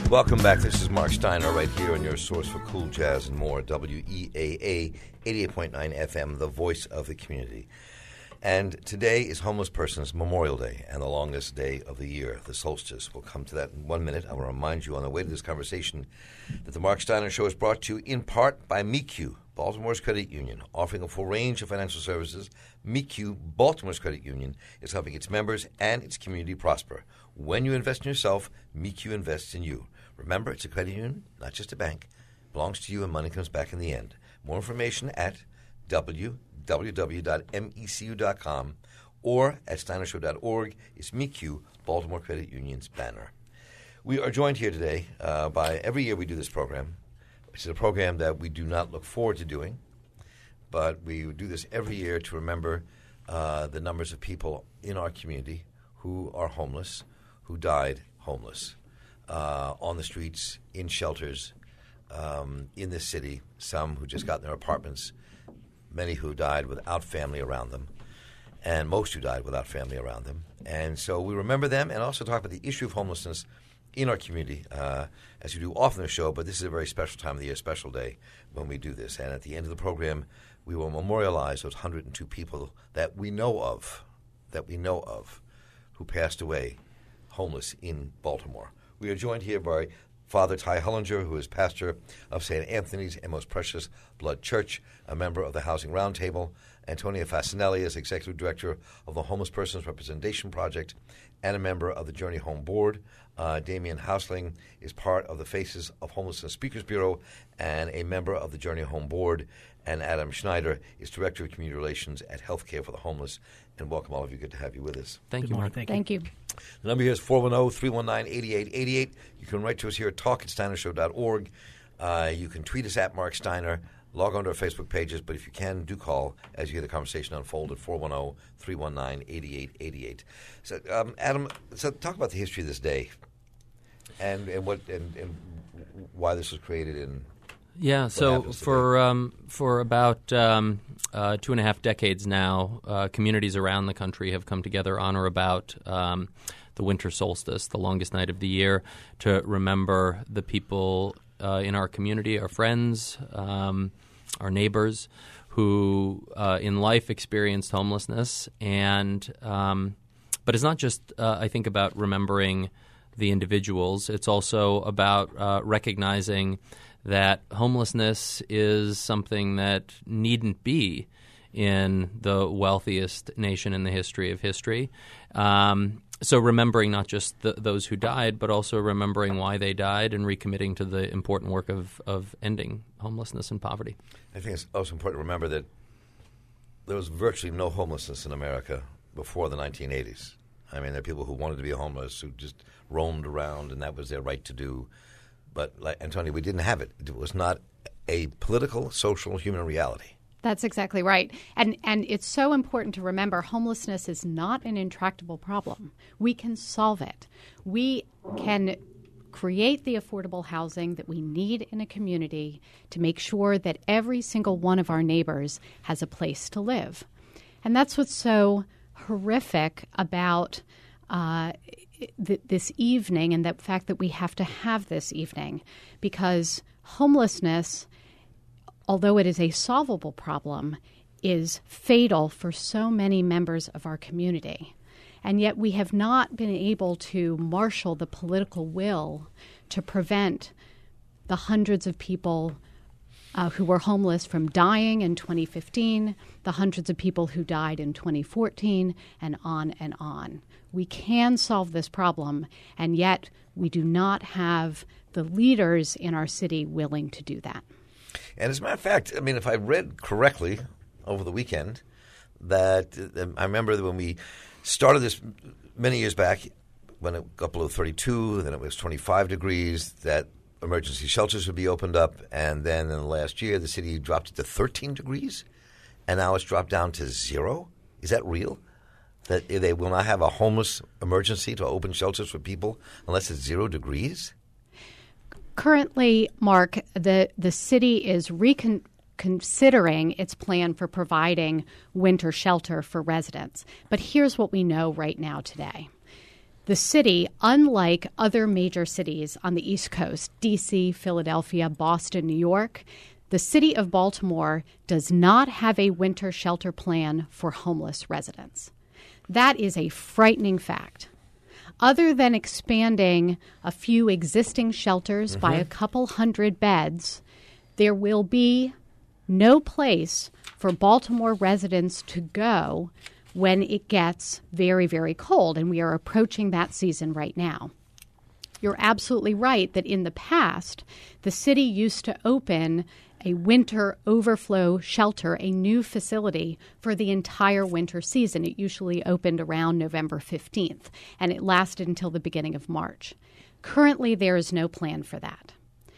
Welcome back. This is Mark Steiner right here on your source for cool jazz and more, WEAA 88.9 FM, the voice of the community. And today is Homeless Persons Memorial Day and the longest day of the year, the solstice. We'll come to that in 1 minute. I want to remind you on the way to this conversation that the Mark Steiner Show is brought to you in part by MECU, Baltimore's credit union, offering a full range of financial services. MECU, Baltimore's credit union, is helping its members and its community prosper. When you invest in yourself, MECU invests in you. Remember, it's a credit union, not just a bank. It belongs to you and money comes back in the end. More information at www.mecu.com or at steinershow.org. It's MECU, Baltimore Credit Union's banner. We are joined here today by, every year we do this program. It's a program that we do not look forward to doing, but we do this every year to remember the numbers of people in our community who are homeless, who died homeless, on the streets, in shelters, in this city, some who just got in their apartments, many who died without family around them, and most who died without family around them. And so we remember them and also talk about the issue of homelessness in our community, as we do often in the show, but this is a very special time of the year, special day when we do this. And at the end of the program, we will memorialize those 102 people that we know of, who passed away homeless in Baltimore. We are joined here by Father Ty Hullinger, who is pastor of St. Anthony's and Most Precious Blood Church, a member of the Housing Roundtable. Antonia Fasinelli is executive director of the Homeless Persons Representation Project and a member of the Journey Home Board. Damian Hausling is part of the Faces of Homelessness Speakers Bureau and a member of the Journey Home Board. And Adam Schneider is director of community relations at Healthcare for the Homeless. And welcome, all of you. Good to have you with us. Thank you, Mark. Thank you. The number here is 410-319-8888. You can write to us here at talk@steinershow.org. You can tweet us at Mark Steiner. Log on to our Facebook pages, but if you can, do call as you hear the conversation unfold at 410-319-8888. So, Adam, so talk about the history of this day and why this was created and yeah. So for about 2.5 decades now, communities around the country have come together on or about the winter solstice, the longest night of the year, to remember the people in our community, our friends, our neighbors, who in life experienced homelessness. And but it's not just, I think, about remembering the individuals. It's also about recognizing that homelessness is something that needn't be in the wealthiest nation in the history of history. So remembering not just those who died, but also remembering why they died and recommitting to the important work of ending homelessness and poverty. I think it's also important to remember that there was virtually no homelessness in America before the 1980s. I mean, there are people who wanted to be homeless, who just roamed around, and that was their right to do. But, like Antonia, we didn't have it. It was not a political, social, human reality. That's exactly right. And it's so important to remember homelessness is not an intractable problem. We can solve it. We can create the affordable housing that we need in a community to make sure that every single one of our neighbors has a place to live. And that's what's so horrific about this evening and the fact that we have to have this evening, because homelessness, although it is a solvable problem, is fatal for so many members of our community. And yet we have not been able to marshal the political will to prevent the hundreds of people who were homeless from dying in 2015, the hundreds of people who died in 2014, and on and on. We can solve this problem, and yet we do not have the leaders in our city willing to do that. And as a matter of fact, I mean, if I read correctly over the weekend, that I remember that when we started this many years back, when it got below 32, then it was 25 degrees, that emergency shelters would be opened up, and then in the last year, the city dropped it to 13 degrees, and now it's dropped down to 0. Is that real? That they will not have a homeless emergency to open shelters for people unless it's 0 degrees? Currently, Mark, the city is considering its plan for providing winter shelter for residents. But here's what we know right now today. the city, unlike other major cities on the East Coast, D.C., Philadelphia, Boston, New York, the city of Baltimore does not have a winter shelter plan for homeless residents. That is a frightening fact. Other than expanding a few existing shelters by a couple hundred beds, there will be no place for Baltimore residents to go when it gets very, very cold, and we are approaching that season right now. You're absolutely right that in the past, the city used to open a winter overflow shelter, a new facility for the entire winter season. It usually opened around November 15th, and it lasted until the beginning of March. Currently, there is no plan for that.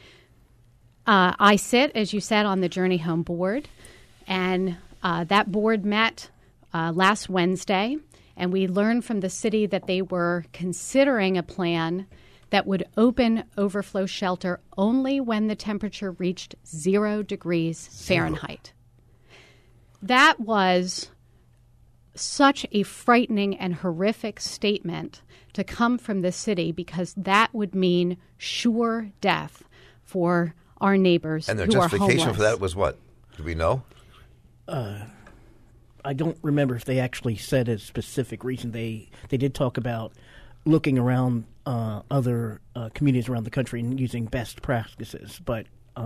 I sit, as you said, on the Journey Home board, and that board met last Wednesday, and we learned from the city that they were considering a plan that would open overflow shelter only when the temperature reached 0 degrees Fahrenheit. That was such a frightening and horrific statement to come from the city, because that would mean sure death for our neighbors who are homeless. And their justification for that was what? Do we know? I don't remember if they actually said a specific reason. They did talk about looking around other communities around the country and using best practices. But,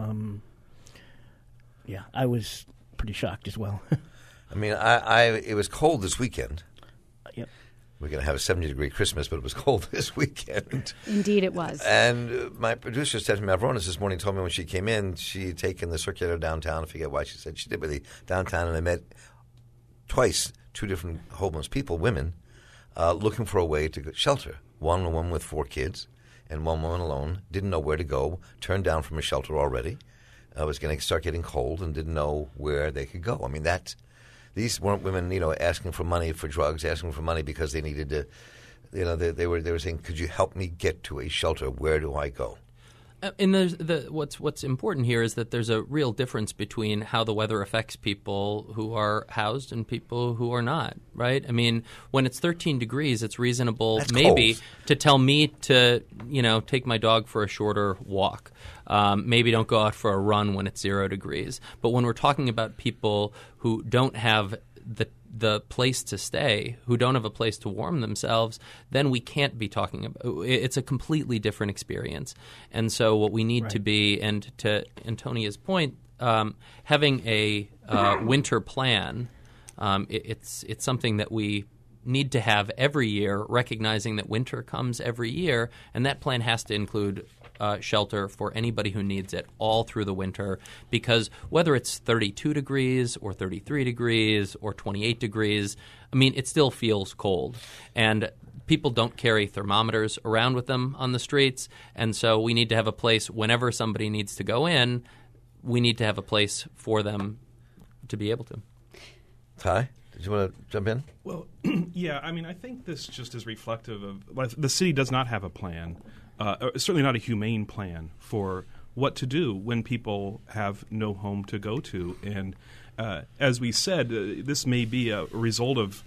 yeah, I was pretty shocked as well. I mean, it was cold this weekend. Yep. We're going to have a 70-degree Christmas, but it was cold this weekend. Indeed it was. And my producer, Stephanie Mavronis, this morning told me when she came in, she had taken the circulator downtown. I forget why she said she did, but downtown, and I met twice 2 different homeless people, women, looking for a way to get shelter. One woman with 4 kids and one woman alone, didn't know where to go, turned down from a shelter already, was going to start getting cold and didn't know where they could go. I mean, these weren't women, asking for money for drugs, asking for money because they needed to, they were saying, could you help me get to a shelter? Where do I go? And what's important here is that there's a real difference between how the weather affects people who are housed and people who are not, right? I mean, when it's 13 degrees, it's reasonable maybe to tell me to, take my dog for a shorter walk. Maybe don't go out for a run when it's 0 degrees. But when we're talking about people who don't have the place to stay, who don't have a place to warm themselves, then we can't be talking about – it's a completely different experience. And so what we need to be – and to Antonia's point, having a winter plan, it's something that we need to have every year, recognizing that winter comes every year, and that plan has to include shelter for anybody who needs it all through the winter, because whether it's 32 degrees or 33 degrees or 28 degrees, I mean, it still feels cold. And people don't carry thermometers around with them on the streets, and so we need to have a place whenever somebody needs to go in, we need to have a place for them to be able to. Ty, did you want to jump in? Well, yeah, I mean, I think this just is reflective of the city does not have a plan. Certainly not a humane plan for what to do when people have no home to go to. And as we said, this may be a result of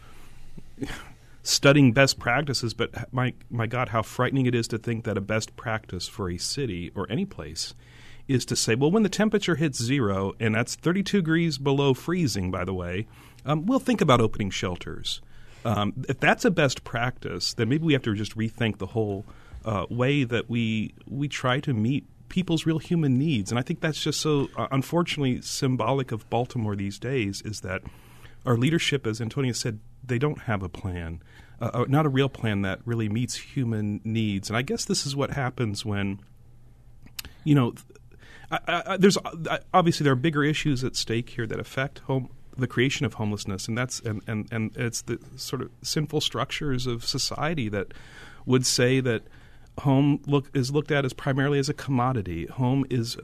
studying best practices, but my God, how frightening it is to think that a best practice for a city or any place is to say, well, when the temperature hits 0, and that's 32 degrees below freezing, by the way, we'll think about opening shelters. If that's a best practice, then maybe we have to just rethink the whole way that we try to meet people's real human needs. And I think that's just so unfortunately symbolic of Baltimore these days, is that our leadership, as Antonia said, they don't have a plan, not a real plan that really meets human needs. And I guess this is what happens when, there's obviously there are bigger issues at stake here that affect the creation of homelessness, and that's and it's the sort of sinful structures of society that would say that home is looked at as primarily as a commodity. Home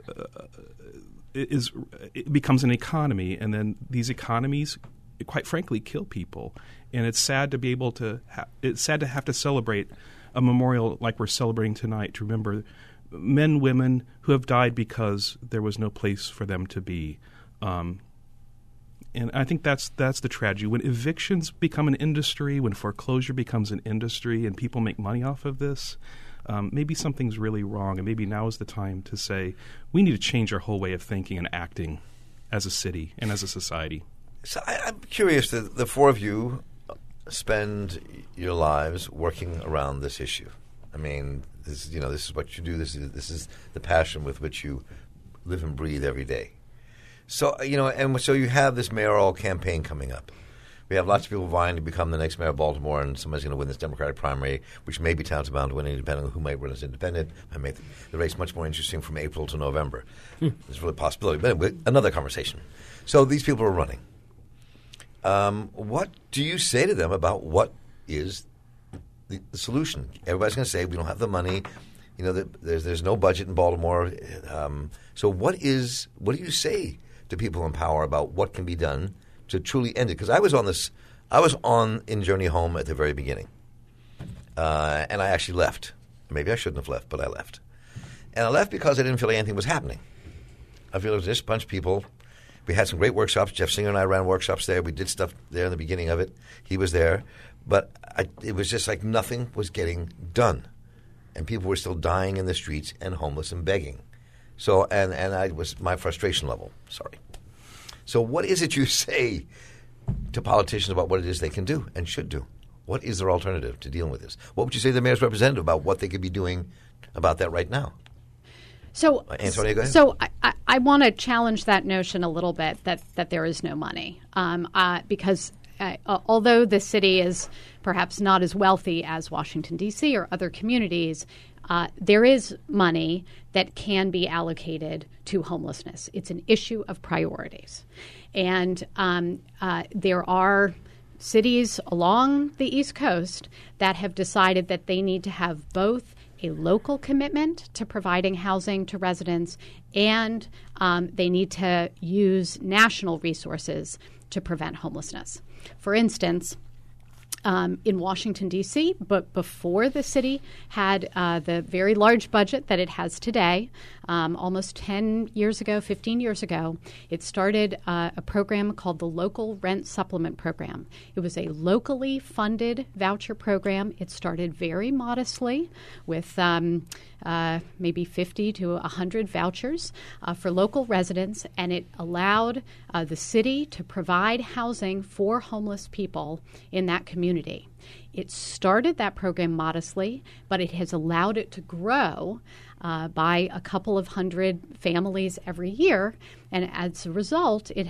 it becomes an economy, and then these economies, quite frankly, kill people. And it's sad to be able to have to celebrate a memorial like we're celebrating tonight to remember men, women who have died because there was no place for them to be. And I think that's the tragedy. When evictions become an industry, when foreclosure becomes an industry and people make money off of this, maybe something's really wrong, and maybe now is the time to say we need to change our whole way of thinking and acting as a city and as a society. So I'm curious, the four of you spend your lives working around this issue. I mean, this is what you do. This is the passion with which you live and breathe every day. So, and so you have this mayoral campaign coming up. We have lots of people vying to become the next mayor of Baltimore, and somebody's going to win this Democratic primary, which may be tantamount to winning, depending on who might run as independent. I make the race much more interesting from April to November. There's really a possibility. But anyway, another conversation. So these people are running. What do you say to them about what is the solution? Everybody's going to say we don't have the money. There's no budget in Baltimore. So what do you say to people in power about what can be done to truly end it? Because I was on in Journey Home at the very beginning, and I actually left. Maybe I shouldn't have left, but I left. And I left because I didn't feel like anything was happening. I feel it was just a bunch of people. We had some great workshops. Jeff Singer and I ran workshops there. We did stuff there in the beginning of it. He was there. But it was just like nothing was getting done. And people were still dying in the streets and homeless and begging. So, and I was my frustration level. Sorry. So what is it you say to politicians about what it is they can do and should do? What is their alternative to dealing with this? What would you say to the mayor's representative about what they could be doing about that right now? So, Antonia, go ahead. So I want to challenge that notion a little bit that there is no money because although the city is perhaps not as wealthy as Washington, D.C. or other communities, there is money that can be allocated to homelessness. It's an issue of priorities. And there are cities along the East Coast that have decided that they need to have both a local commitment to providing housing to residents and they need to use national resources to prevent homelessness. For instance, in Washington, D.C., but before the city had the very large budget that it has today, almost 10 years ago, 15 years ago, it started a program called the Local Rent Supplement Program. It was a locally funded voucher program. It started very modestly with maybe 50 to 100 vouchers for local residents, and it allowed the city to provide housing for homeless people in that community. It started that program modestly, but it has allowed it to grow by a couple of hundred families every year, and as a result, it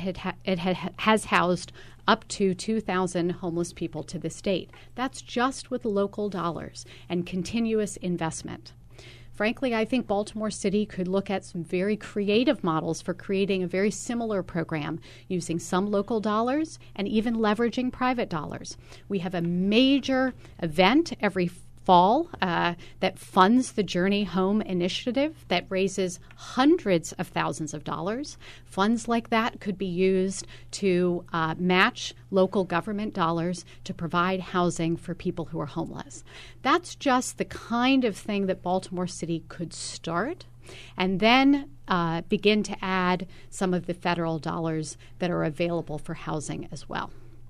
has housed up to 2,000 homeless people to this date. That's just with local dollars and continuous investment. Frankly, I think Baltimore City could look at some very creative models for creating a very similar program using some local dollars and even leveraging private dollars. We have a major event every fall that funds the Journey Home initiative that raises hundreds of thousands of dollars. Funds like that could be used to match local government dollars to provide housing for people who are homeless. That's just the kind of thing that Baltimore City could start and then begin to add some of the federal dollars that are available for housing as well.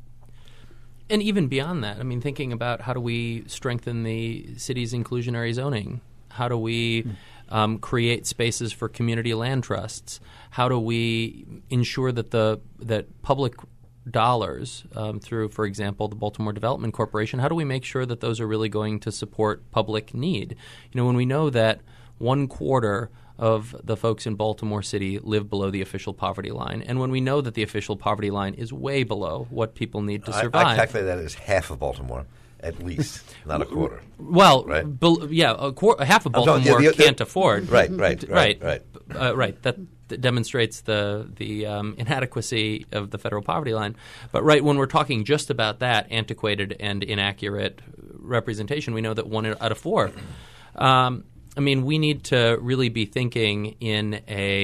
And even beyond that, I mean, thinking about how do we strengthen the city's inclusionary zoning? How do we create spaces for community land trusts? How do we ensure that public dollars through, for example, the Baltimore Development Corporation, how do we make sure that those are really going to support public need? When we know that 1/4 of the folks in Baltimore City live below the official poverty line. And when we know that the official poverty line is way below what people need to survive. I calculate that as half of Baltimore, at least, not a quarter. Well, right? Half of Baltimore can't afford. Right. That demonstrates the inadequacy of the federal poverty line. But when we're talking just about that antiquated and inaccurate representation, we know that 1 out of 4 we need to really be thinking in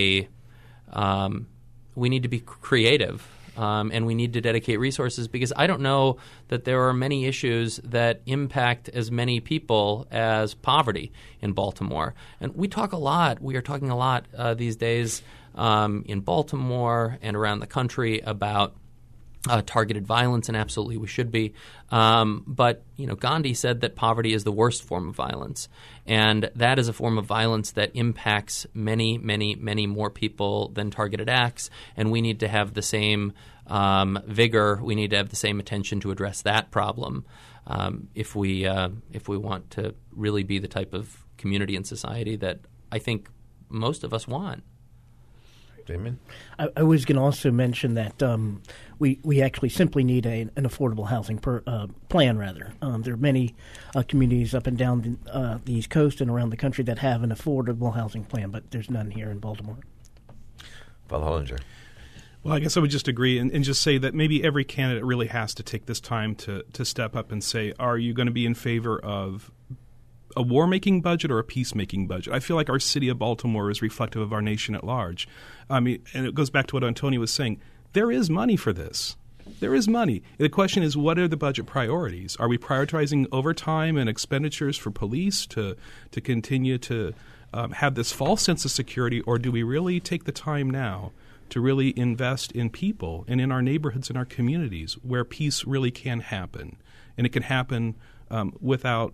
we need to be creative and we need to dedicate resources because I don't know that there are many issues that impact as many people as poverty in Baltimore. And we are talking a lot these days in Baltimore and around the country about targeted violence, and absolutely we should be. But Gandhi said that poverty is the worst form of violence, and that is a form of violence that impacts many, many, many more people than targeted acts. And we need to have the same vigor. We need to have the same attention to address that problem if we want to really be the type of community and society that I think most of us want. Damien? I was going to also mention that we actually simply need an affordable housing plan, rather. There are many communities up and down the East Coast and around the country that have an affordable housing plan, but there's none here in Baltimore. Father Hollinger. Well, I guess I would just agree and just say that maybe every candidate really has to take this time to step up and say, are you going to be in favor of a war-making budget or a peace-making budget? I feel like our city of Baltimore is reflective of our nation at large. I mean, and it goes back to what Antonio was saying. There is money for this. There is money. The question is, what are the budget priorities? Are we prioritizing overtime and expenditures for police to continue to have this false sense of security, or do we really take the time now to really invest in people and in our neighborhoods and our communities where peace really can happen? And it can happen without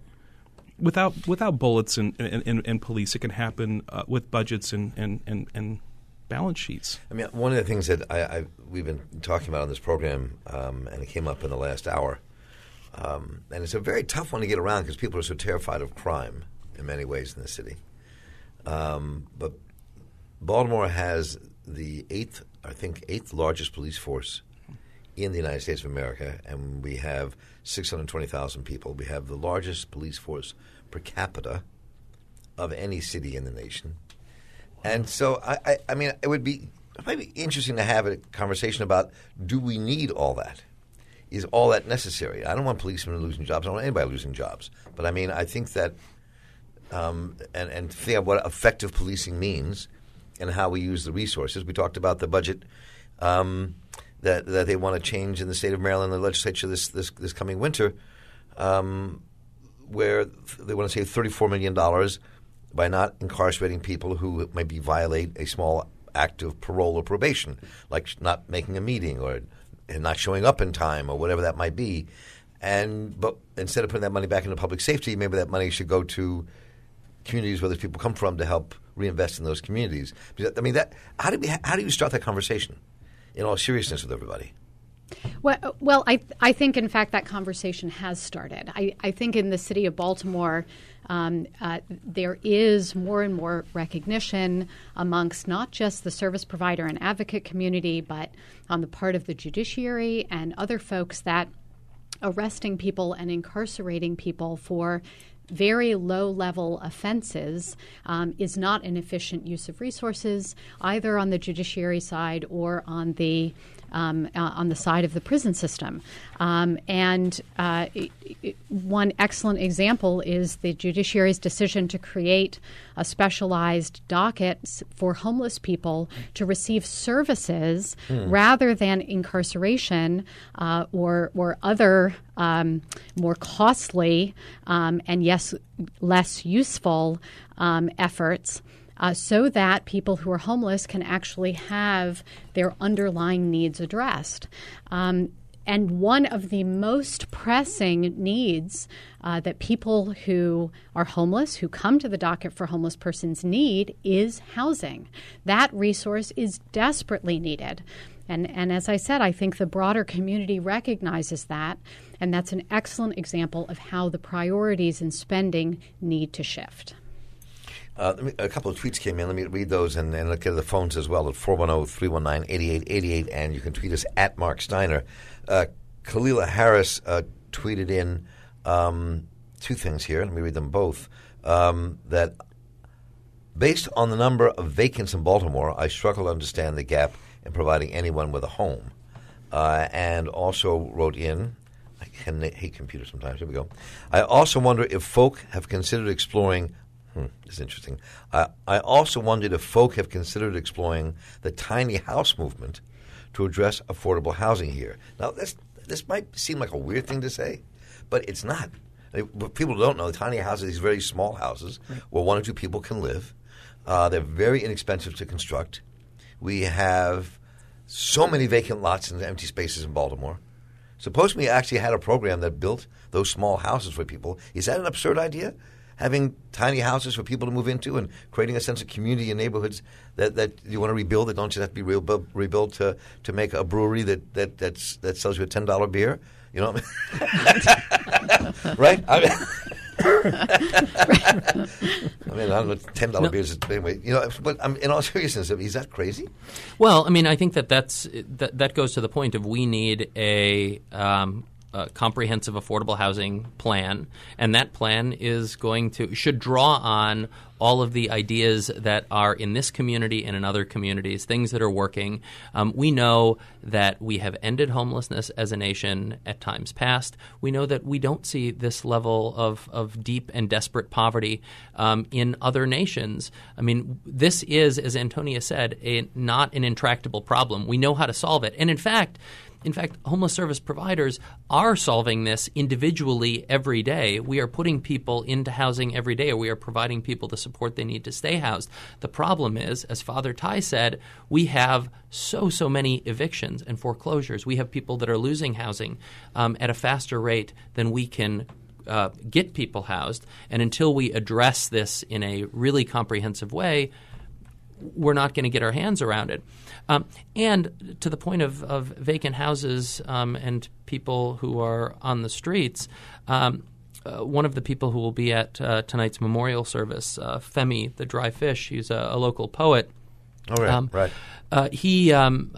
bullets and police. It can happen with budgets and balance sheets. I mean, one of the things that we've been talking about on this program, and it came up in the last hour, and it's a very tough one to get around because people are so terrified of crime in many ways in the city. But Baltimore has the eighth largest police force in the United States of America, and we have 620,000 people. We have the largest police force per capita of any city in the nation. And so, I mean, it might be interesting to have a conversation about, do we need all that? Is all that necessary? I don't want policemen losing jobs. I don't want anybody losing jobs. But, I mean, I think that and think of what effective policing means and how we use the resources. We talked about the budget that they want to change in the state of Maryland, the legislature this coming winter, where they want to save $34 million by not incarcerating people who maybe violate a small act of parole or probation, like not making a meeting or not showing up in time or whatever that might be. But instead of putting that money back into public safety, maybe that money should go to communities where those people come from to help reinvest in those communities. I mean, how do you start that conversation in all seriousness with everybody? Well, I think, in fact, that conversation has started. I think in the city of Baltimore, there is more and more recognition amongst not just the service provider and advocate community, but on the part of the judiciary and other folks that arresting people and incarcerating people for very low-level offenses is not an efficient use of resources, either on the judiciary side or on the side of the prison system. One excellent example is the judiciary's decision to create a specialized docket for homeless people to receive services rather than incarceration or other more costly and yes, less useful efforts. So that people who are homeless can actually have their underlying needs addressed. And one of the most pressing needs that people who are homeless, who come to the docket for homeless persons need, is housing. That resource is desperately needed. And as I said, I think the broader community recognizes that, and that's an excellent example of how the priorities in spending need to shift. A couple of tweets came in. Let me read those and look at the phones as well at 410-319-8888, and you can tweet us at Mark Steiner. Kalila Harris tweeted in two things here. Let me read them both. That based on the number of vacants in Baltimore, I struggle to understand the gap in providing anyone with a home. And also wrote in, I hate computers sometimes. Here we go. I also wonder if folk have considered exploring this is interesting. I also wondered if folk have considered exploring the tiny house movement to address affordable housing here. Now, this might seem like a weird thing to say, but it's not. What people don't know, tiny houses, these very small houses where one or two people can live. They're very inexpensive to construct. We have so many vacant lots and empty spaces in Baltimore. Suppose we actually had a program that built those small houses for people. Is that an absurd idea? Having tiny houses for people to move into and creating a sense of community in neighborhoods that you want to rebuild, that don't just have to be rebuilt to make a brewery that sells you a $10 beer. You know what I mean? Right? I mean, I don't know, $10 beers is anyway. You know, but in all seriousness, is that crazy? Well, I mean, I think that goes to the point of we need a comprehensive affordable housing plan, and that plan should draw on all of the ideas that are in this community and in other communities, things that are working. We know that we have ended homelessness as a nation at times past. We know that we don't see this level of deep and desperate poverty in other nations. I mean, this is, as Antonia said, not an intractable problem. We know how to solve it. And in fact, homeless service providers are solving this individually every day. We are putting people into housing every day, or we are providing people the support they need to stay housed. The problem is, as Father Ty said, we have so many evictions and foreclosures. We have people that are losing housing at a faster rate than we can get people housed. And until we address this in a really comprehensive way, we're not going to get our hands around it. And to the point of vacant houses and people who are on the streets, one of the people who will be at tonight's memorial service, Femi the Dry Fish, he's a local poet. Oh, right. He had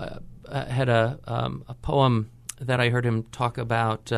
a poem that I heard him talk about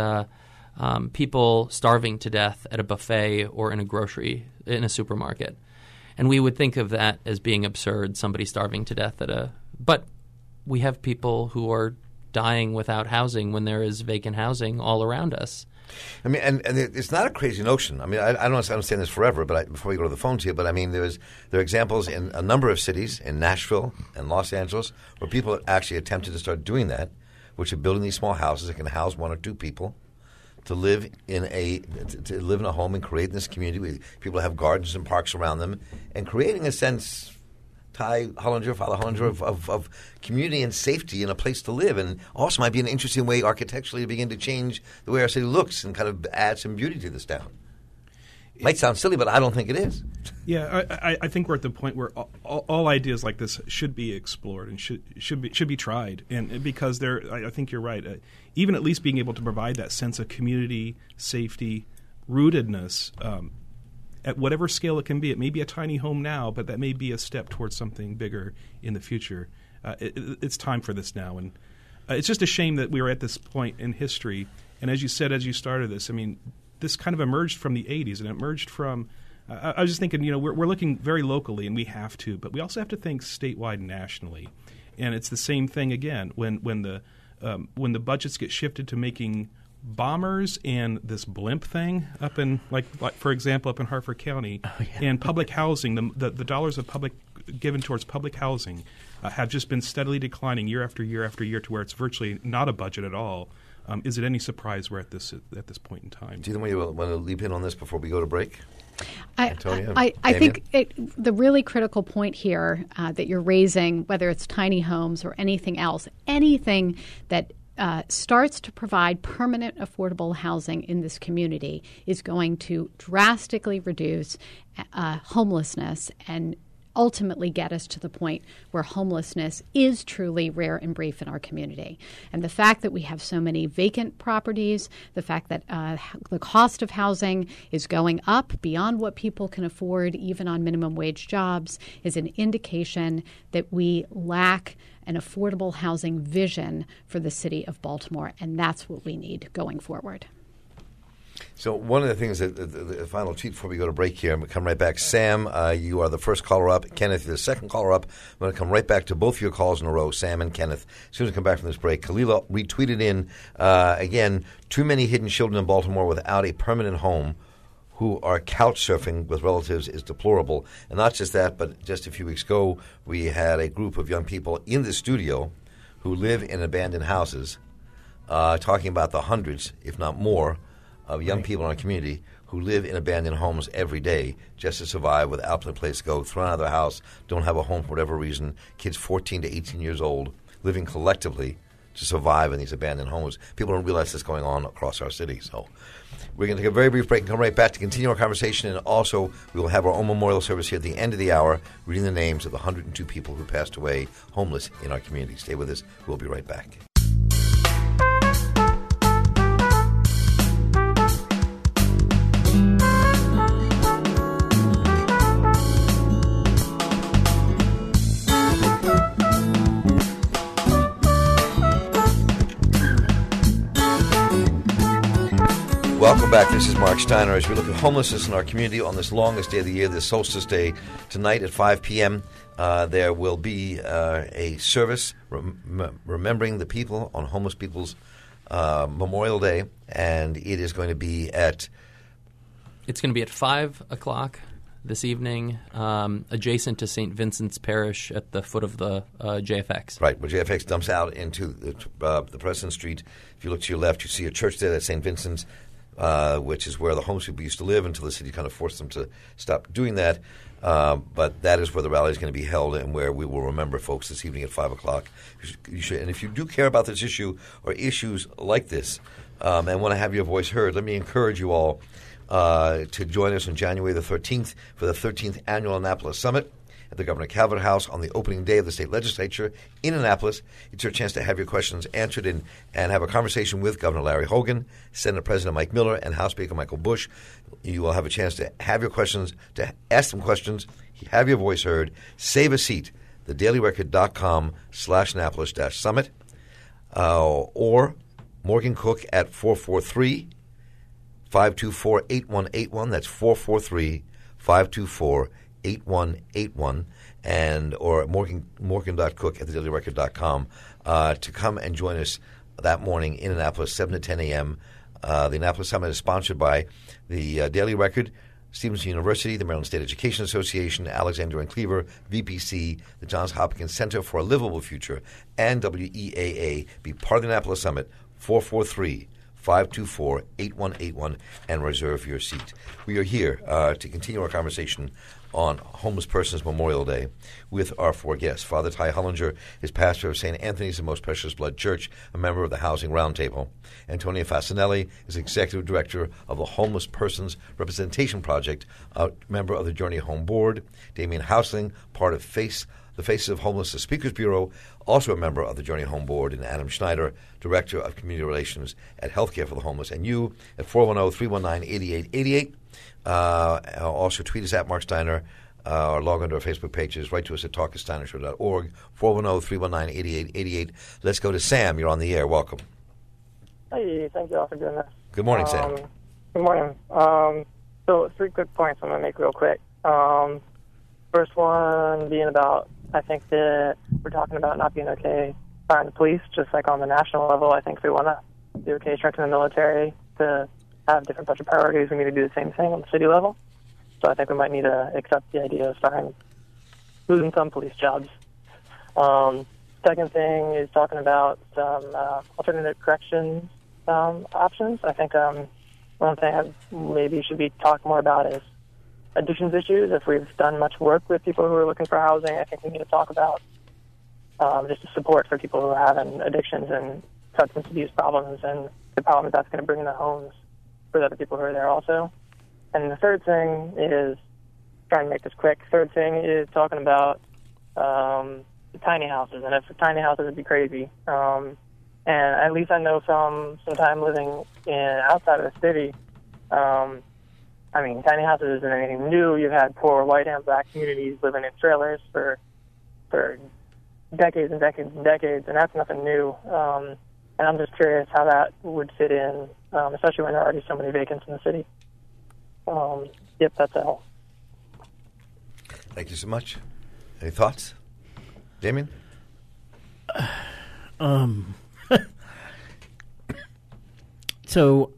people starving to death at a buffet or in a supermarket. And we would think of that as being absurd, somebody starving to death but we have people who are dying without housing when there is vacant housing all around us. I mean, and it's not a crazy notion. I mean, I don't understand this forever, but before we go to the phones here, but I mean, there are examples in a number of cities, in Nashville and Los Angeles, where people actually attempted to start doing that, which are building these small houses that can house one or two people to live in a home and create this community where people have gardens and parks around them, and creating a sense, Father Hollinger, of community and safety and a place to live, and also might be an interesting way architecturally to begin to change the way our city looks and kind of add some beauty to this town. It might sound silly, but I don't think it is. Yeah, I think we're at the point where all ideas like this should be explored and should be tried, and because I think you're right. Even at least being able to provide that sense of community, safety, rootedness. At whatever scale it can be. It may be a tiny home now, but that may be a step towards something bigger in the future. It's time for this now. And it's just a shame that we are at this point in history. And as you said, as you started this, I mean, this kind of emerged from the 80s, and it emerged from I was just thinking, we're looking very locally, and we have to, but we also have to think statewide and nationally. And it's the same thing again when the budgets get shifted to making bombers and this blimp thing up in like for example up in Harford County, and public housing, the dollars of given towards public housing have just been steadily declining year after year after year to where it's virtually not a budget at all. Is it any surprise we're at this point in time? Do you want to leap in on this before we go to break? I think the really critical point here that you're raising, whether it's tiny homes or anything else, anything that starts to provide permanent affordable housing in this community is going to drastically reduce homelessness and ultimately get us to the point where homelessness is truly rare and brief in our community. And the fact that we have so many vacant properties, the fact that the cost of housing is going up beyond what people can afford, even on minimum wage jobs, is an indication that we lack an affordable housing vision for the city of Baltimore, and that's what we need going forward. So one of the things that the final tweet before we go to break here, I'm going to come right back. Sam, you are the first caller up. Kenneth, you're the second caller up. I'm going to come right back to both of your calls in a row, Sam and Kenneth. As soon as we come back from this break, Kalila retweeted in, again, too many hidden children in Baltimore without a permanent home who are couch surfing with relatives is deplorable. And not just that, but just a few weeks ago, we had a group of young people in the studio who live in abandoned houses talking about the hundreds, if not more, of young people in our community who live in abandoned homes every day just to survive without a place to go, thrown out of their house, don't have a home for whatever reason, kids 14 to 18 years old living collectively to survive in these abandoned homes. People don't realize this going on across our city. So we're going to take a very brief break and come right back to continue our conversation. And also, we will have our own memorial service here at the end of the hour, reading the names of the 102 people who passed away homeless in our community. Stay with us. We'll be right back. Welcome back. This is Mark Steiner as we look at homelessness in our community on this longest day of the year, this Solstice Day. Tonight at 5 p.m., there will be a service remembering the people on Homeless People's Memorial Day, and it is going to be at... It's going to be at 5 o'clock this evening, adjacent to St. Vincent's Parish at the foot of the JFX. Right, where JFX dumps out into the President Street. If you look to your left, you see a church there, that's St. Vincent's, which is where the homeless people used to live until the city kind of forced them to stop doing that. But that is where the rally is going to be held and where we will remember folks this evening at 5 o'clock. And if you do care about this issue or issues like this and want to have your voice heard, let me encourage you all to join us on January the 13th for the 13th Annual Annapolis Summit at the Governor Calvert House on the opening day of the state legislature in Annapolis. It's your chance to have your questions answered and have a conversation with Governor Larry Hogan, Senate President Mike Miller, and House Speaker Michael Bush. You will have a chance to have your questions, to ask them questions, have your voice heard, save a seat, thedailyrecord.com/Annapolis-Summit, or Morgan Cook at 443-524-8181. That's 443-524-8181. 8181 or morgan.cook@thedailyrecord.com to come and join us that morning in Annapolis, 7 to 10 a.m. The Annapolis Summit is sponsored by the Daily Record, Stevenson University, the Maryland State Education Association, Alexander and Cleaver, VPC, the Johns Hopkins Center for a Livable Future, and WEAA. Be part of the Annapolis Summit, 443-524-8181, and reserve your seat. We are here to continue our conversation on Homeless Persons Memorial Day with our four guests. Father Ty Hollinger is pastor of St. Anthony's and Most Precious Blood Church, a member of the Housing Roundtable. Antonia Fasinelli is executive director of the Homeless Persons Representation Project, a member of the Journey Home Board. Damian Hausling, part of the Faces of Homelessness Speakers Bureau, also a member of the Journey Home Board, and Adam Schneider, Director of Community Relations at Healthcare for the Homeless. And you at 410-319-8888. Also tweet us at Mark Steiner or log onto our Facebook pages. Write to us at talkatsteinershow.org, 410-319-8888. Let's go to Sam. You're on the air. Welcome. Hey, thank you all for doing this. Good morning, Sam. Good morning. So 3 quick points I'm going to make real quick. First one being about, I think that we're talking about not being okay firing the police, just like on the national level. I think if we want to be okay strengthen the military to have different budget priorities, we need to do the same thing on the city level. So I think we might need to accept the idea of losing some police jobs. Second thing is talking about some alternative corrections options. I think one thing I maybe should be talking more about is addictions issues. If we've done much work with people who are looking for housing, I think we need to talk about just the support for people who are having addictions and substance abuse problems and the problems that's going to bring in the homes for the other people who are there also. And the third thing is, trying to make this quick, third thing is talking about the tiny houses. And if the tiny houses would be crazy. And at least I know from some time living outside of the city, tiny houses isn't anything new. You've had poor white and black communities living in trailers for decades and decades and decades, and that's nothing new. And I'm just curious how that would fit in, especially when there are already so many vacants in the city. Yep, that's all. Thank you so much. Any thoughts? Damien? So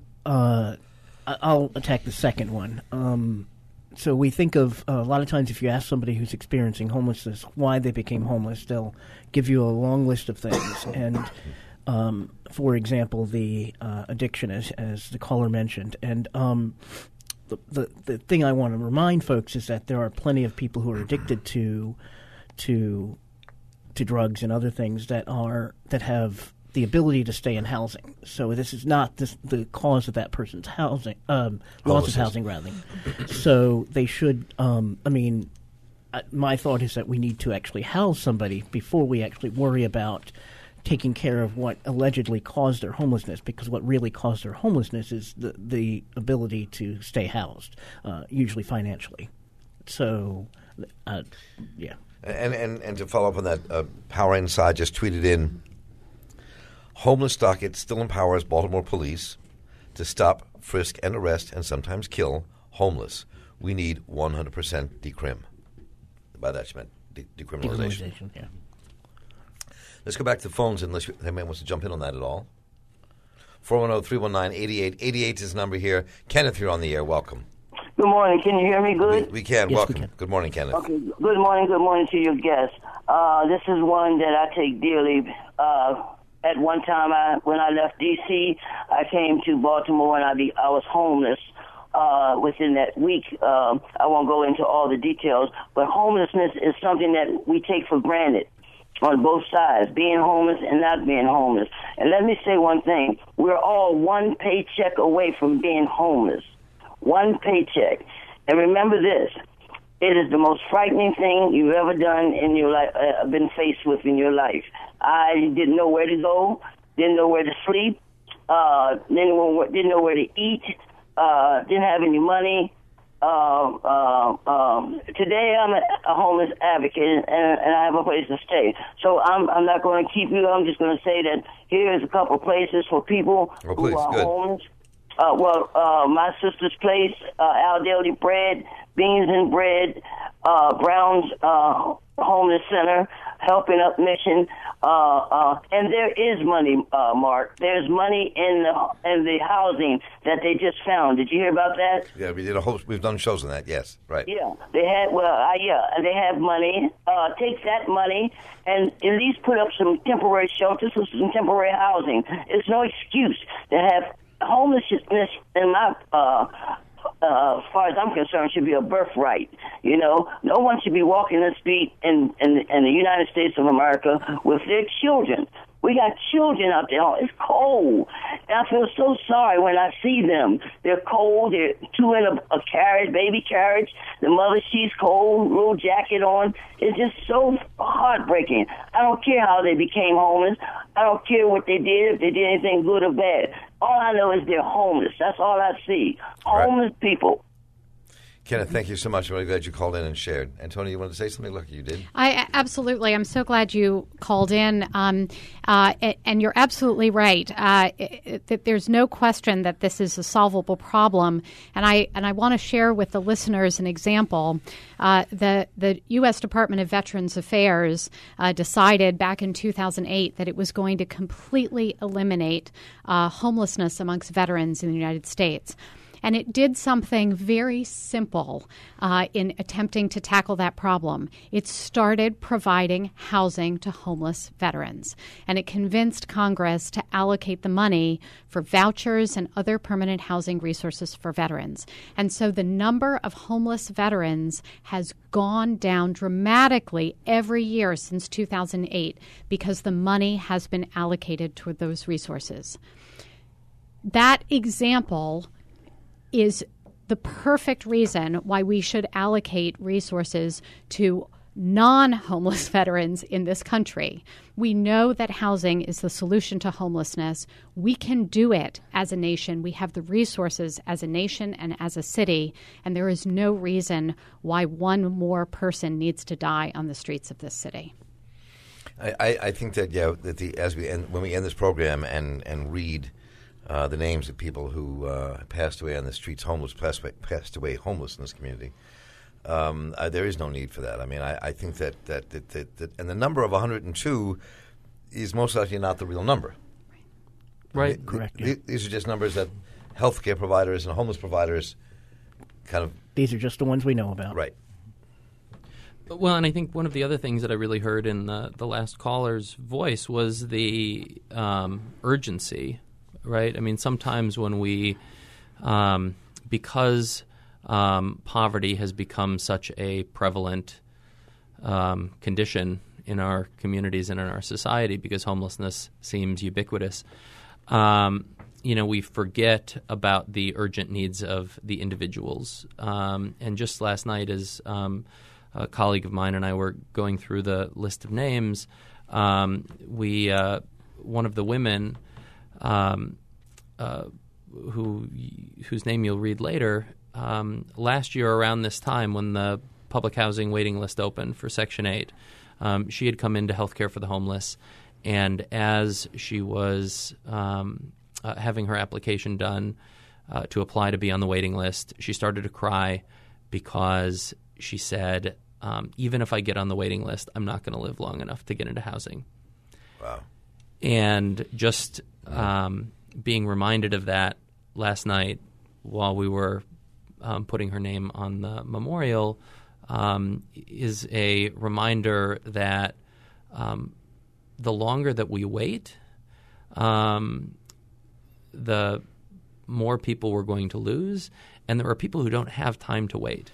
I'll attack the second one. So we think of a lot of times if you ask somebody who's experiencing homelessness why they became homeless, they'll give you a long list of things. And for example, the addiction, as the caller mentioned. And the thing I want to remind folks is that there are plenty of people who are addicted to to drugs and other things that have the ability to stay in housing. So this is not the cause of that person's loss of housing, rather. So they should. My thought is that we need to actually house somebody before we actually worry about taking care of what allegedly caused their homelessness, because what really caused their homelessness is the ability to stay housed, usually financially. So, yeah. And to follow up on that, Power Inside just tweeted in, homeless docket still empowers Baltimore police to stop, frisk, and arrest, and sometimes kill homeless. We need 100% decrim. By that she meant decriminalization. Yeah. Let's go back to the phones unless anyone wants to jump in on that at all. 410-319-8888 is the number here. Kenneth, you're on the air. Welcome. Good morning. Can you hear me good? We can. Yes, Welcome. we can. Good morning, Kenneth. Okay. Good morning to your guests. This is one that I take dearly. At one time, when I left D.C., I came to Baltimore and I was homeless. Within that week, I won't go into all the details, but homelessness is something that we take for granted on both sides, being homeless and not being homeless. And let me say one thing. We're all one paycheck away from being homeless. One paycheck. And remember this. It is the most frightening thing you've ever done in your life, been faced with in your life. I didn't know where to go, didn't know where to sleep, didn't know where to eat, didn't have any money. Today I'm a homeless advocate and I have a place to stay. So I'm not going to keep you. I'm just going to say that here's a couple places for people who are homeless. My sister's place, Al Daily Bread, Beans and Bread, Brown's Homeless Center, Helping Up Mission, and there is money, Mark. There's money in the housing that they just found. Did you hear about that? Yeah, we've done shows on that. Yes, right. Yeah, they had. They have money. Take that money and at least put up some temporary shelters or some temporary housing. It's no excuse to have homelessness in my. As far as I'm concerned, should be a birthright. You know, no one should be walking the street in the United States of America with their children. We got children out there. It's cold. And I feel so sorry when I see them. They're cold. They're two in a carriage, baby carriage. The mother, she's cold, little jacket on. It's just so heartbreaking. I don't care how they became homeless. I don't care what they did, if they did anything good or bad. All I know is they're homeless. That's all I see. Homeless people. Kenneth, thank you so much. I'm really glad you called in and shared. Antonio, you wanted to say something? Look, you did. Absolutely. I'm so glad you called in. And you're absolutely right. There's no question that this is a solvable problem. And I want to share with the listeners an example. The U.S. Department of Veterans Affairs decided back in 2008 that it was going to completely eliminate homelessness amongst veterans in the United States. And it did something very simple in attempting to tackle that problem. It started providing housing to homeless veterans. And it convinced Congress to allocate the money for vouchers and other permanent housing resources for veterans. And so the number of homeless veterans has gone down dramatically every year since 2008 because the money has been allocated toward those resources. That example is the perfect reason why we should allocate resources to non-homeless veterans in this country. We know that housing is the solution to homelessness. We can do it as a nation. We have the resources as a nation and as a city, and there is no reason why one more person needs to die on the streets of this city. I think that when we end this program and read the names of people who passed away on the streets, passed away homeless in this community. There is no need for that. I mean, I think that and the number of 102 is most likely not the real number. Right. Correct. These are just numbers that healthcare providers and homeless providers kind of. These are just the ones we know about. Right. Well, and I think one of the other things that I really heard in the last caller's voice was the urgency. Right. I mean, sometimes when we, because poverty has become such a prevalent condition in our communities and in our society because homelessness seems ubiquitous. We forget about the urgent needs of the individuals. And just last night, as a colleague of mine and I were going through the list of names, one of the women whose name you'll read later, last year around this time when the public housing waiting list opened for Section 8, she had come into Healthcare for the Homeless, and as she was having her application done to apply to be on the waiting list, she started to cry because she said, even if I get on the waiting list, I'm not going to live long enough to get into housing. Wow. And just being reminded of that last night while we were putting her name on the memorial is a reminder that the longer that we wait, the more people we're going to lose. And there are people who don't have time to wait.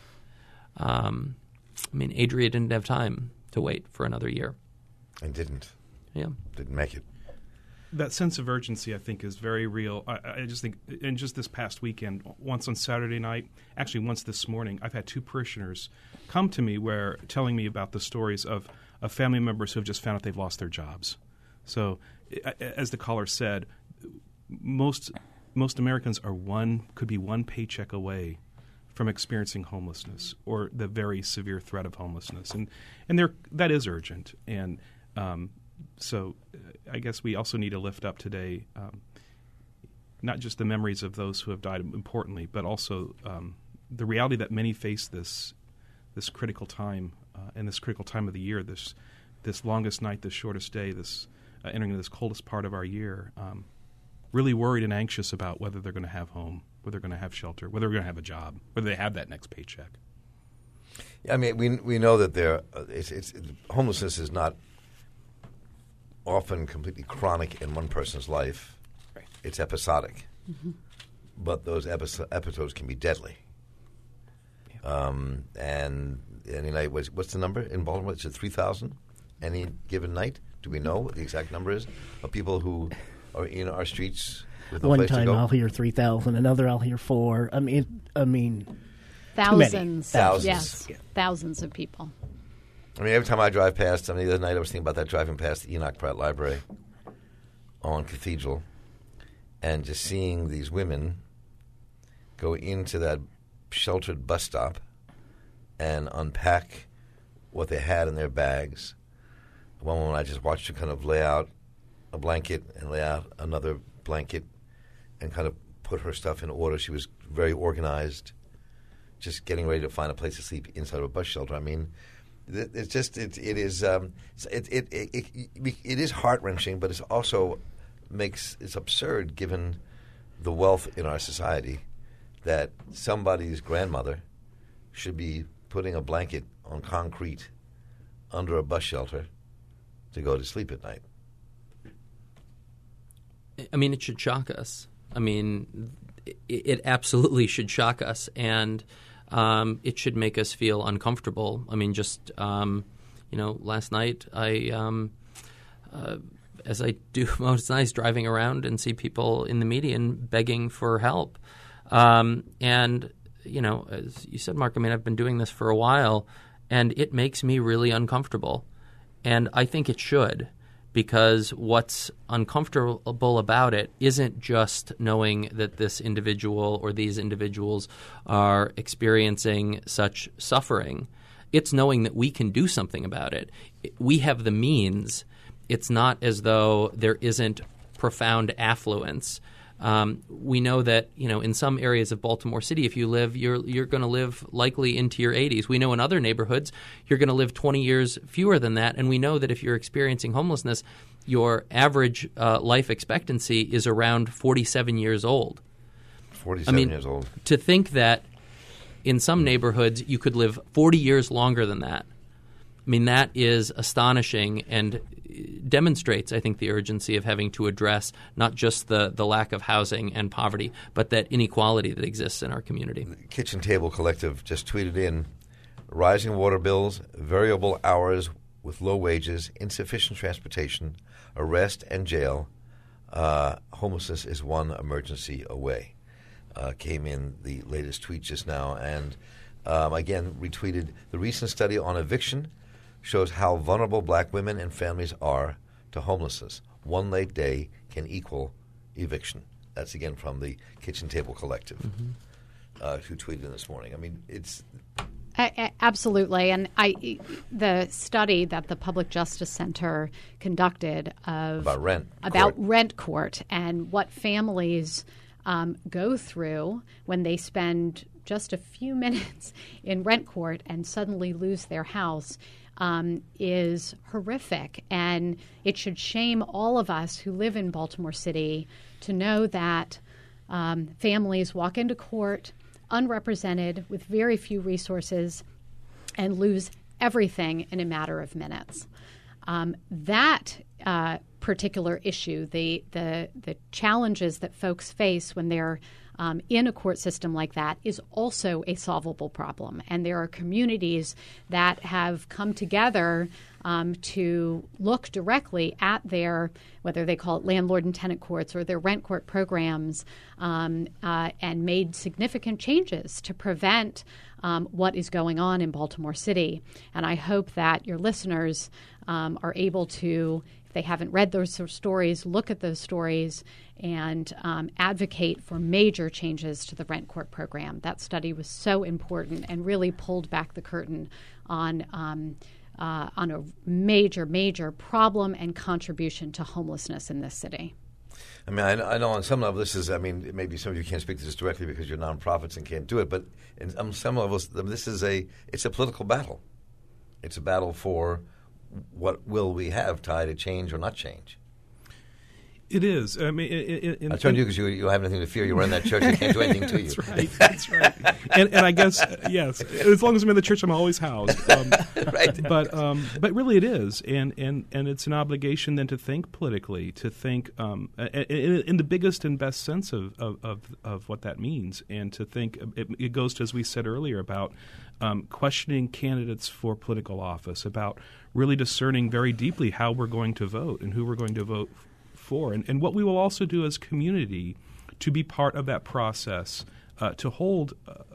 Adria didn't have time to wait for another year. And didn't. Yeah. Didn't make it. That sense of urgency, I think, is very real. I just think, and just this past weekend, once on Saturday night, actually once this morning, I've had two parishioners come to me telling me about the stories of family members who have just found out they've lost their jobs. So, as the caller said, most Americans could be one paycheck away from experiencing homelessness or the very severe threat of homelessness, and that is urgent. And so I guess we also need to lift up today not just the memories of those who have died, importantly, but also the reality that many face this critical time and this critical time of the year, this longest night, this shortest day, this entering this coldest part of our year, really worried and anxious about whether they're going to have home, whether they're going to have shelter, whether they're going to have a job, whether they have that next paycheck. Yeah, we know that homelessness is not often completely chronic in one person's life. Right. It's episodic. Mm-hmm. But those episodes can be deadly. Yeah. And any night, what's the number in Baltimore? Is it 3,000 any given night? Do we know what the exact number is of people who are in our streets with no one place to go? time I'll hear 3,000, another I'll hear 4. I mean thousands. Thousands. Yes, yeah. Thousands of people. Every time I drive past, the other night I was thinking about that, driving past the Enoch Pratt Library on Cathedral and just seeing these women go into that sheltered bus stop and unpack what they had in their bags. One woman I just watched her kind of lay out a blanket and lay out another blanket and kind of put her stuff in order. She was very organized, just getting ready to find a place to sleep inside of a bus shelter. It is heart-wrenching, but it's also it's absurd given the wealth in our society that somebody's grandmother should be putting a blanket on concrete under a bus shelter to go to sleep at night. It should shock us. It absolutely should shock us, and it should make us feel uncomfortable. Last night as I do most nights, driving around and see people in the median begging for help. As you said, Mark, I've been doing this for a while, and it makes me really uncomfortable. And I think it should, because what's uncomfortable about it isn't just knowing that this individual or these individuals are experiencing such suffering. It's knowing that we can do something about it. We have the means. It's not as though there isn't profound affluence. We know that in some areas of Baltimore City, if you live, you're going to live likely into your 80s. We know in other neighborhoods you're going to live 20 years fewer than that, and we know that if you're experiencing homelessness, your average life expectancy is around 47 years old. 47 years old. To think that in some neighborhoods you could live 40 years longer than that, that is astonishing and demonstrates, I think, the urgency of having to address not just the lack of housing and poverty, but that inequality that exists in our community. The Kitchen Table Collective just tweeted in, rising water bills, variable hours with low wages, insufficient transportation, arrest, and jail, homelessness is one emergency away. Came in the latest tweet just now, and again retweeted, the recent study on eviction shows how vulnerable black women and families are to homelessness. One late day can equal eviction. That's again from the Kitchen Table Collective, who tweeted this morning. I mean, it's... Absolutely. And the study that the Public Justice Center conducted about rent court and what families go through when they spend just a few minutes in rent court and suddenly lose their house is horrific. And it should shame all of us who live in Baltimore City to know that families walk into court unrepresented with very few resources and lose everything in a matter of minutes. That particular issue, the challenges that folks face when they're in a court system like that, is also a solvable problem. And there are communities that have come together to look directly at their, whether they call it landlord and tenant courts or their rent court programs, and made significant changes to prevent what is going on in Baltimore City. And I hope that your listeners are able to, if they haven't read those stories, look at those stories and advocate for major changes to the rent court program. That study was so important and really pulled back the curtain on a major, major problem and contribution to homelessness in this city. I mean, I know on some level this is, I mean, maybe some of you can't speak to this directly because you're nonprofits and can't do it, but on some levels this is it's a political battle. It's a battle for what will we have tied to change or not change. It is. I mean, I turned to you because you have nothing to fear. You run that church; they can't do anything to you. That's right. That's right. And I guess yes, as long as I'm in the church, I'm always housed. Right. But really, it is, and it's an obligation then to think politically, to think in the biggest and best sense of what that means, and to think it goes to, as we said earlier, about questioning candidates for political office, about really discerning very deeply how we're going to vote and who we're going to vote for, and what we will also do as community to be part of that process, to hold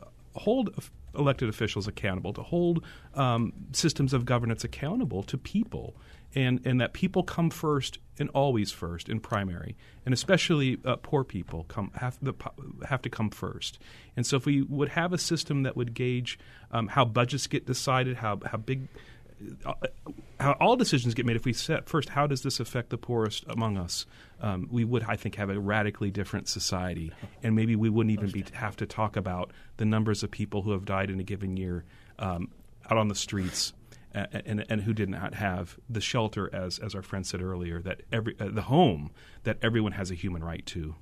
elected officials accountable, to hold systems of governance accountable to people, and that people come first and always first in primary, and especially poor people have to come first. And so if we would have a system that would gauge how budgets get decided, how all decisions get made, if we set first, how does this affect the poorest among us, we would, I think, have a radically different society. And maybe we wouldn't even have to talk about the numbers of people who have died in a given year out on the streets and who did not have the shelter, as our friend said earlier, that the home that everyone has a human right to.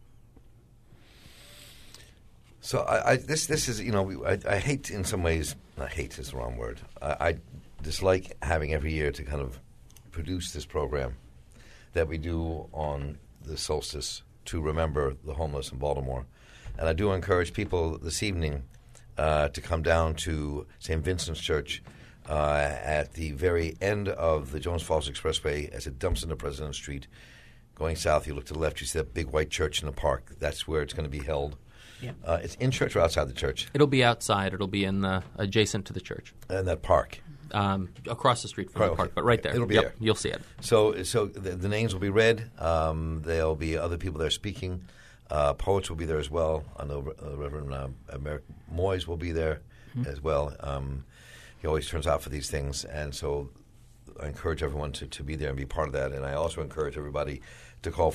So this is, I hate in some ways, not hate is the wrong word, I dislike having every year to kind of produce this program that we do on the solstice to remember the homeless in Baltimore. And I do encourage people this evening to come down to St. Vincent's Church at the very end of the Jones Falls Expressway as it dumps into President Street. Going south, you look to the left, you see that big white church in the park. That's where it's going to be held. Yeah. It's in church or outside the church? It'll be outside. It'll be in adjacent to the church. In that park? Across the street from the park, but right there. It'll be there. You'll see it. So the names will be read. There'll be other people there speaking. Poets will be there as well. I know Reverend Merrick Moyes will be there as well. He always turns out for these things, and so I encourage everyone to be there and be part of that. And I also encourage everybody to call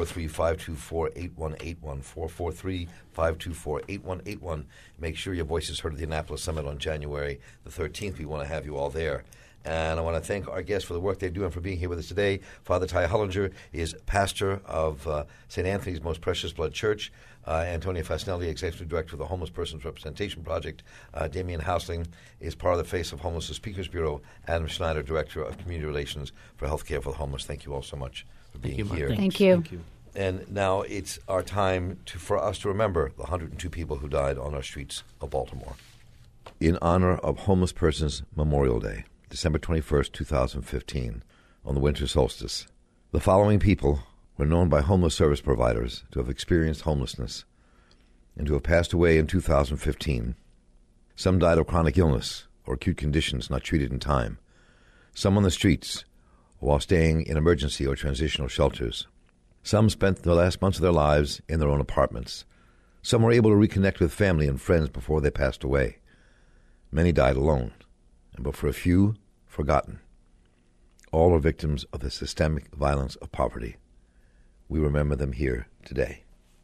443-524-8181, 443-524-8181. Make sure your voice is heard at the Annapolis Summit on January the 13th. We want to have you all there. And I want to thank our guests for the work they do and for being here with us today. Father Ty Hollinger is pastor of St. Anthony's Most Precious Blood Church. Antonia Fasnelli, Executive Director of the Homeless Persons Representation Project. Damian Hausling is part of the Face of Homelessness Speakers Bureau. Adam Schneider, Director of Community Relations for Healthcare for the Homeless. Thank you all so much for being here. Thank you. Thank you. And now it's our time for us to remember the 102 people who died on our streets of Baltimore. In honor of Homeless Persons Memorial Day, December 21st, 2015, on the winter solstice. The following people were known by homeless service providers to have experienced homelessness and to have passed away in 2015. Some died of chronic illness or acute conditions not treated in time. Some on the streets while staying in emergency or transitional shelters. Some spent the last months of their lives in their own apartments. Some were able to reconnect with family and friends before they passed away. Many died alone, and but for a few, forgotten. All are victims of the systemic violence of poverty. We remember them here today.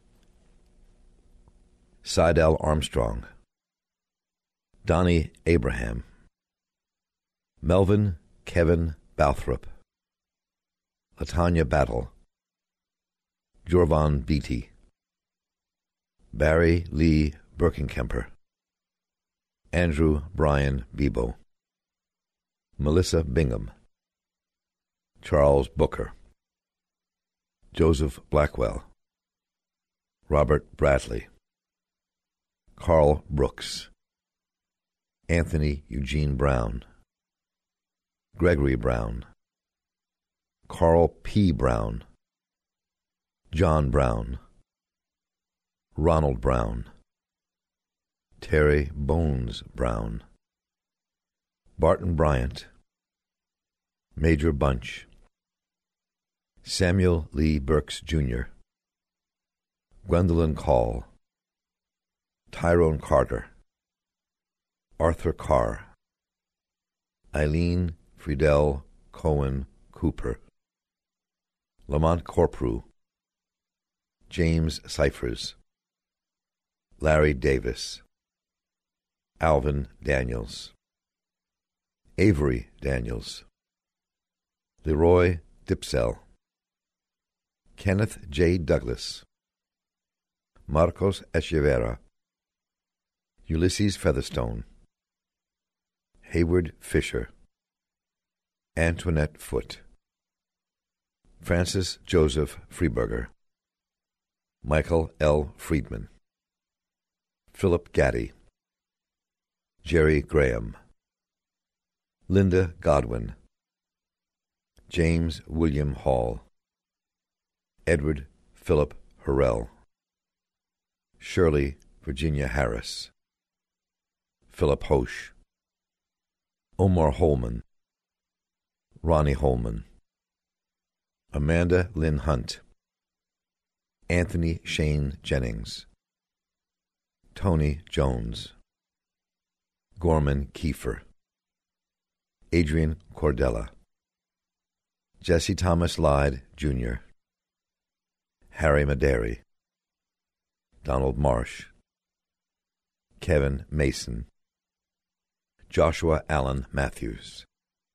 Sidel Armstrong, Donnie Abraham, Melvin Kevin Balthrop, Latanya Battle, Jorvan Beatty, Barry Lee Birkenkemper, Andrew Brian Bebo, Melissa Bingham, Charles Booker, Joseph Blackwell, Robert Bradley, Carl Brooks, Anthony Eugene Brown, Gregory Brown, Carl P. Brown, John Brown, Ronald Brown, Terry Bones Brown, Barton Bryant, Major Bunch, Samuel Lee Burks, Jr., Gwendolyn Call, Tyrone Carter, Arthur Carr, Eileen Friedel Cohen Cooper, Lamont Corprew, James Cyphers, Larry Davis, Alvin Daniels, Avery Daniels, Leroy Dipsell, Kenneth J. Douglas, Marcos Echeverra, Ulysses Featherstone, Hayward Fisher, Antoinette Foote, Francis Joseph Freeberger, Michael L. Friedman, Philip Gaddy, Jerry Graham, Linda Godwin, James William Hall, Edward Philip Harrell, Shirley Virginia Harris, Philip Hoche, Omar Holman, Ronnie Holman, Amanda Lynn Hunt, Anthony Shane Jennings, Tony Jones, Gorman Kiefer, Adrian Cordella, Jesse Thomas Lyde, Jr., Harry Maderi, Donald Marsh, Kevin Mason, Joshua Allen Matthews,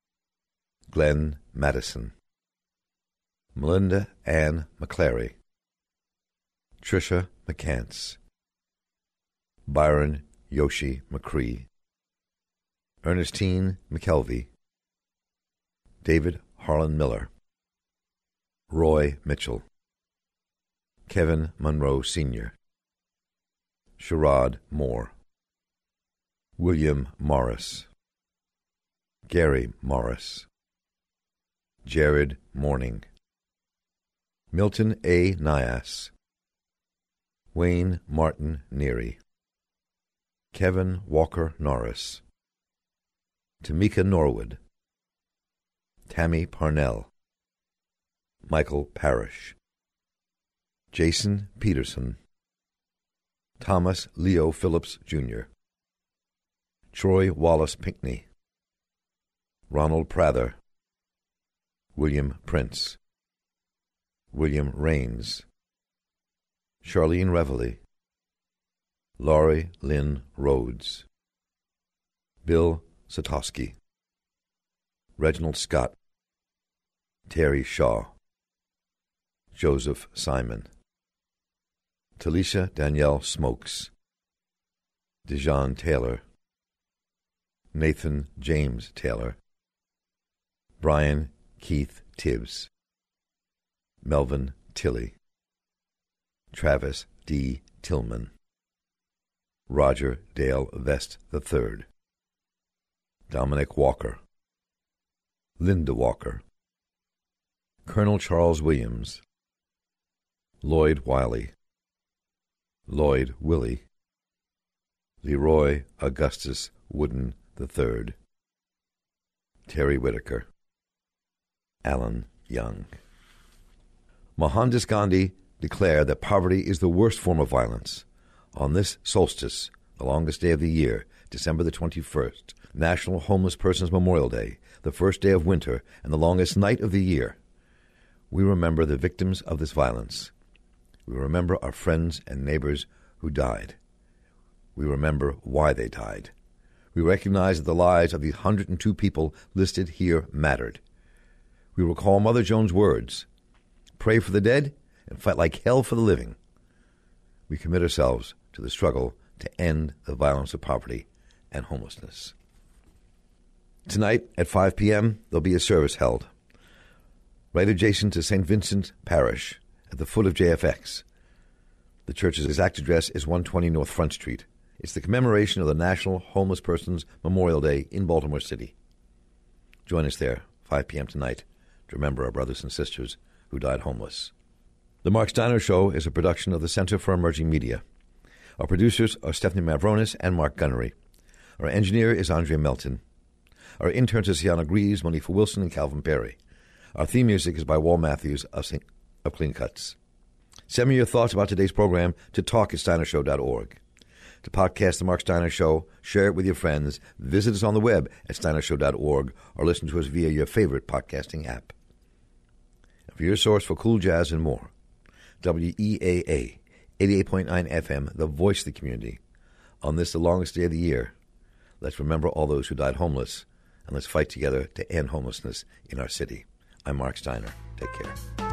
Glenn Madison, Melinda Ann McClary, Tricia McCants, Byron Yoshi McCree, Ernestine McKelvey, David Harlan Miller, Roy Mitchell, Kevin Monroe Sr., Sherrod Moore, William Morris, Gary Morris, Jared Morning, Milton A. Nias, Wayne Martin Neary, Kevin Walker Norris, Tamika Norwood, Tammy Parnell, Michael Parrish, Jason Peterson, Thomas Leo Phillips, Jr., Troy Wallace Pinckney, Ronald Prather, William Prince, William Raines, Charlene Reveley, Laurie Lynn Rhodes, Bill Satosky, Reginald Scott, Terry Shaw, Joseph Simon, Talisha Danielle Smokes, Dejan Taylor, Nathan James Taylor, Brian Keith Tibbs, Melvin Tilley, Travis D. Tillman, Roger Dale Vest III, Dominic Walker, Linda Walker, Colonel Charles Williams, Lloyd Wiley, Lloyd Willie, Leroy Augustus Wooden III, Terry Whitaker, Alan Young. Mohandas Gandhi declared that poverty is the worst form of violence. On this solstice, the longest day of the year, December the 21st, National Homeless Persons Memorial Day, the first day of winter and the longest night of the year, we remember the victims of this violence. We remember our friends and neighbors who died. We remember why they died. We recognize that the lives of the 102 people listed here mattered. We recall Mother Jones' words, "Pray for the dead and fight like hell for the living." We commit ourselves to the struggle to end the violence of poverty and homelessness. Tonight at 5 p.m., there'll be a service held right adjacent to St. Vincent Parish at the foot of JFX. The church's exact address is 120 North Front Street. It's the commemoration of the National Homeless Persons Memorial Day in Baltimore City. Join us there, 5 p.m. tonight, to remember our brothers and sisters who died homeless. The Mark Steiner Show is a production of the Center for Emerging Media. Our producers are Stephanie Mavronis and Mark Gunnery. Our engineer is Andrea Melton. Our interns are Sienna Greaves, Monifa Wilson, and Calvin Perry. Our theme music is by Wal Matthews of Clean Cuts. Send me your thoughts about today's program to talk@steinershow.org. To podcast The Mark Steiner Show, share it with your friends, visit us on the web at steinershow.org, or listen to us via your favorite podcasting app. And for your source for cool jazz and more, WEAA 88.9 FM, the voice of the community. On this, the longest day of the year, let's remember all those who died homeless, and let's fight together to end homelessness in our city. I'm Mark Steiner. Take care.